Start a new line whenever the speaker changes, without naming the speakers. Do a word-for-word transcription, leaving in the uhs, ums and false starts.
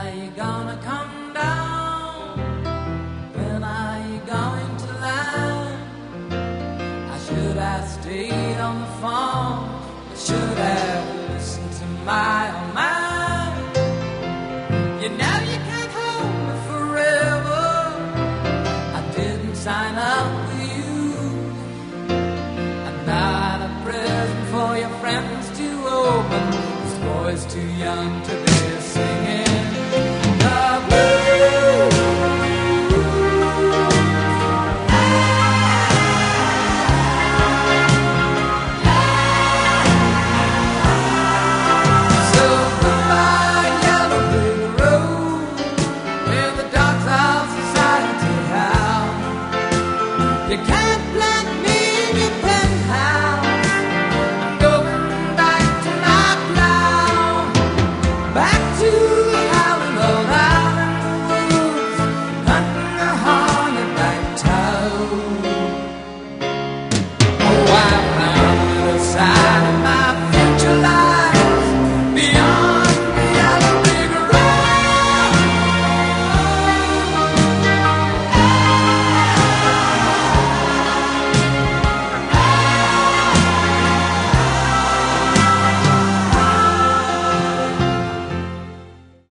are you gonna come down? When are you going to land? I should have stayed on the phone. I should have listened to my own mind. You know